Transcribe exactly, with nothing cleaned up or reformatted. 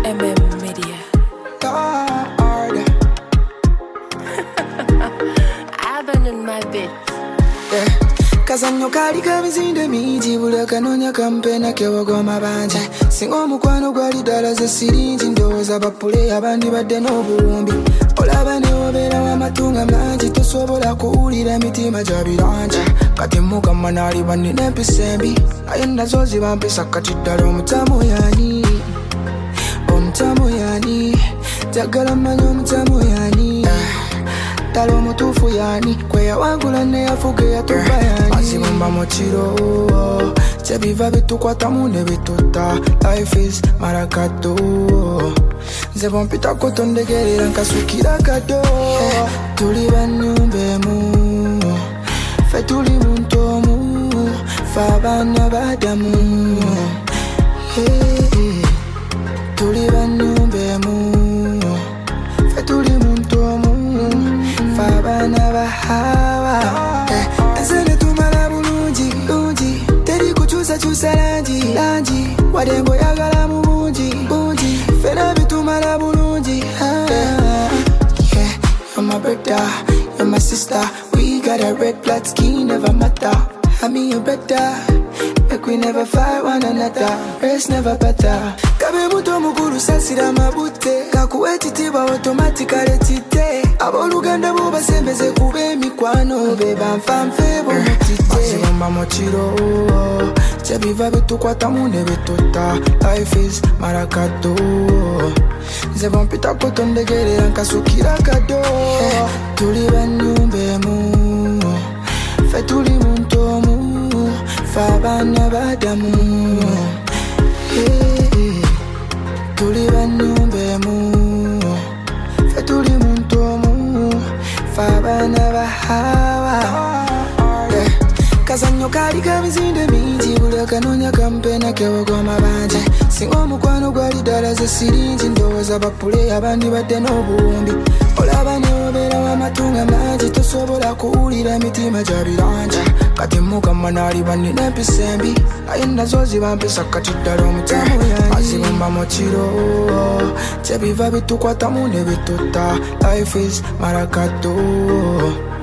M M Media. Lord. I've been in my bed. Yeah. Kazanyo kali kabizinde miji bula kanonya kampena kewagoma banja singo mukwano gwali dala ze sirinji ndoza bapule abandi badde n'obulumbi olaba ne obera wamatunga mangi tosobola kuwulira mitima gyabiranja kati mukama nali banina empisembi naye nazo zibampisa kati ddala omutamu yani omutamu yani jagala manya omutamu yani talo mutufu yani kweya wangula ne yafuge yatuba yani azibamba mochiro chebiva bitukwata mune bituta life is marakato nze bompita kotondegerera nkasukira kado tuli banyumbemu fe tuli muntomu fa bana badamu hey, tuli banyumbemu fe tuli muntomu Fabana bahawa Ensene tumala bulungi lungi Teri kuchusa chusa langi langi Wadengo yagala mu bungi bungi Fena bitumala bulungi Yeah, you're my brother, you're my sister We got a red blood skin, never matter I mean you better Make we never fight one another Race never better Kabe muto mukuru sasira mabute Kakuweti tiba automatically tite Aboluganda buba sembeze kube mikwano Beba mfamfe bo mutite Azibamba mochiro Chebiva bitukwata mune bituta Life is marakato Nze bompita kotondegerera nkasukira kado Tuli banyumbemu Fe tuli muntomu Fabana badamu hey, tuli banyumbemu Fe tuli muntomu Fabana bahawa yeah. Kazanyo kali kabizinde mingi bula kanonya kampena kewagoma banja singo mukwano gwali dala ze sirinji ndoza bapule abandi badde n'obulumbi olaba ne obera wamatunga mangi tosobola kuwulira mitima gyabiranja kati mukama nali banina empisembi naye nazo zibampisa kati ddala omutamu yani azibamba mukiro kyebiva bitukwata mu ne bituta life is marakato